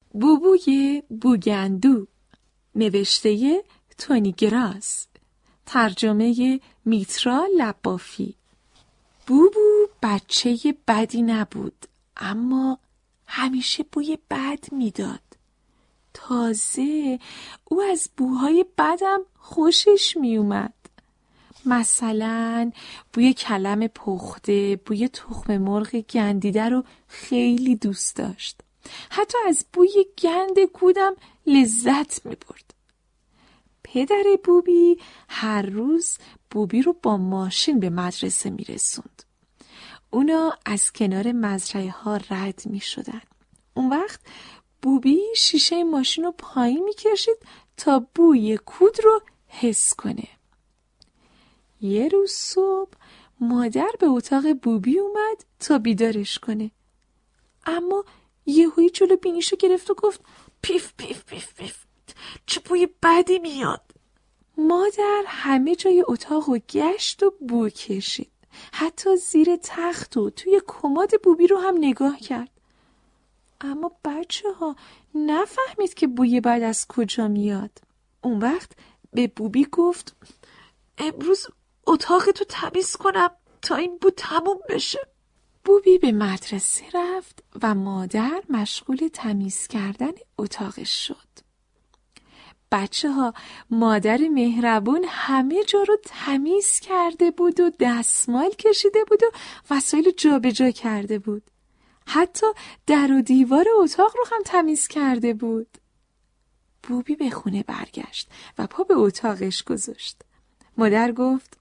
بوبوی بوگندو، نوشته تونی گراس، ترجمه میترا لبافی. بوبو بچه بدی نبود، اما همیشه بوی بد میداد. تازه او از بوهای بدم خوشش میومد. مثلا بوی کلم پخته، بوی تخم مرغ گندیده رو خیلی دوست داشت. حتی از بوی گند کودم لذت می‌برد. پدر بوبی هر روز بوبی رو با ماشین به مدرسه میرسوند. اونا از کنار مزرعه ها رد میشدن. اون وقت بوبی شیشه ماشین رو پایین میکشید تا بوی کود رو حس کنه. یه روز صبح مادر به اتاق بوبی اومد تا بیدارش کنه. اما یهویی جلو بینیشو گرفت و گفت پیف پیف پیف پیف، چه بوی بدی میاد. مادر همه جای اتاق رو گشت و بو کشید. حتی زیر تخت و توی کمد بوبی رو هم نگاه کرد. اما بچه ها نفهمید که بوی بد از کجا میاد. اون وقت به بوبی گفت امروز اتاقتو تمیز کنم تا این بو تموم بشه. بوبی به مدرسه رفت و مادر مشغول تمیز کردن اتاقش شد. بچه ها مادر مهربون همه جا رو تمیز کرده بود و دستمال کشیده بود و وسایل جابجا کرده بود. حتی در و دیوار اتاق رو هم تمیز کرده بود. بوبی به خونه برگشت و پا به اتاقش گذاشت. مادر گفت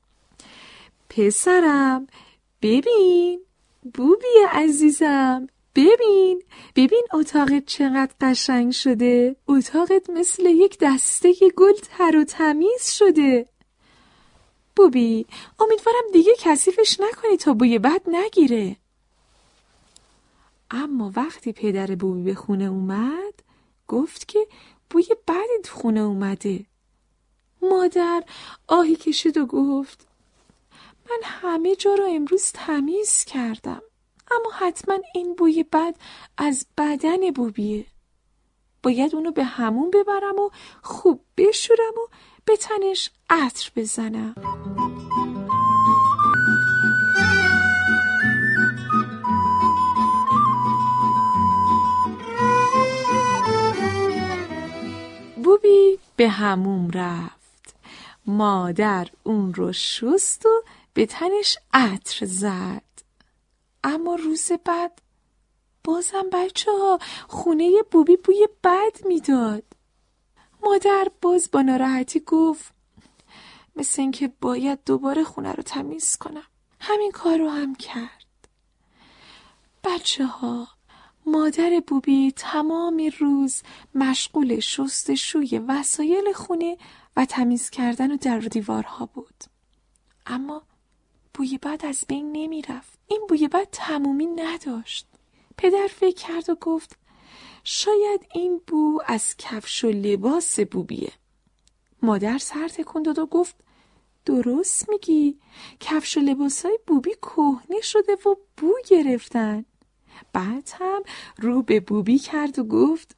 پسرم ببین، بوبی عزیزم ببین اتاقت چقدر قشنگ شده. اتاقت مثل یک دسته گل تر و تمیز شده. بوبی امیدوارم دیگه کثیفش نکنی تا بوی بد نگیره. اما وقتی پدر بوبی به خونه اومد گفت که بوی بدی تو خونه اومده. مادر آهی کشید و گفت من همه جا رو امروز تمیز کردم، اما حتما این بوی بد از بدن بوبیه. باید اونو به حموم ببرم و خوب بشورم و به تنش عطر بزنم. بوبی به حموم رفت. مادر اون رو شست و به تنش عطر زد. اما روز بعد بازم بچه ها خونه بوبی بوی بد میداد. مادر باز با ناراحتی گفت مثل این که باید دوباره خونه رو تمیز کنم. همین کار رو هم کرد. بچه ها مادر بوبی تمام روز مشغول شستشوی وسایل خونه و تمیز کردن و در و دیوارها بود. اما بوی بد از بین نمی رفت. این بوی بد تمومی نداشت. پدر فکر کرد و گفت شاید این بو از کفش و لباس بوبیه. مادر سر تکون داد و گفت درست میگی، کفش و لباسای بوبی کهنه شده و بو گرفتن. بعد هم رو به بوبی کرد و گفت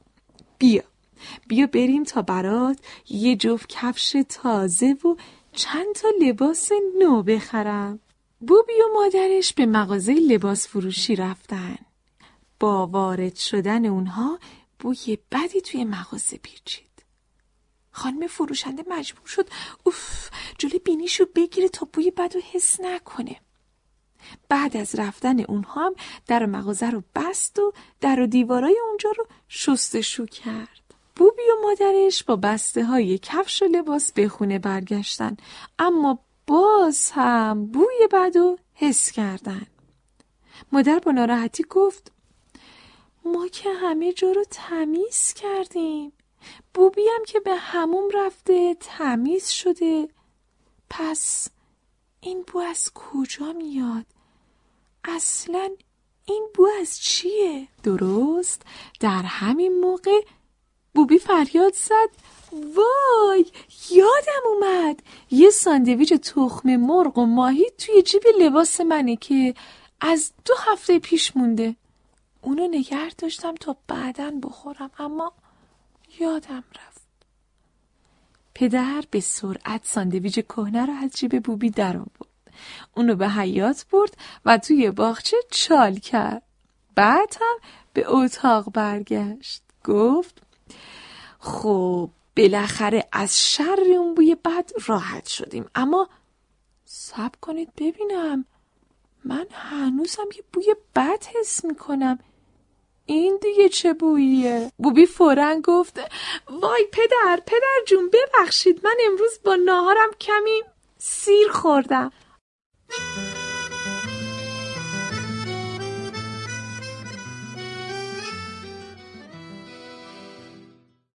بیا بریم تا برات یه جفت کفش تازه و چند تا لباس نو بخرم. بوبی و مادرش به مغازه لباس فروشی رفتن. با وارد شدن اونها بوی بدی توی مغازه پیچید. خانم فروشنده مجبور شد جلوی بینیشو بگیره تا بوی بدو حس نکنه. بعد از رفتن اونها هم در مغازه رو بست و در و دیوارای اونجا رو شستشو کرد. بوبی و مادرش با بسته های کفش و لباس به خونه برگشتن، اما باز هم بوی بدو حس کردن. مادر با ناراحتی گفت ما که همه جا رو تمیز کردیم، بوبی هم که به حموم رفته تمیز شده، پس این بو از کجا میاد؟ اصلاً این بو از چیه؟ درست در همین موقع بوبی فریاد زد وای یادم اومد، یه ساندویچ تخم مرغ و ماهی توی جیب لباس منه که از 2 هفته پیش مونده. اونو نگه داشتم تا بعداً بخورم، اما یادم رفت. پدر به سرعت ساندویچ کهنه رو از جیب بوبی در آورد. اونو به حیاط برد و توی باغچه چال کرد. بعد هم به اتاق برگشت. گفت خب بالاخره از شر اون بوی بد راحت شدیم، اما صبر کنید ببینم، من هنوزم یه بوی بد حس میکنم. این دیگه چه بوییه؟ بوبی فوراً گفت وای پدر جون ببخشید، من امروز با ناهارم کمی سیر خوردم.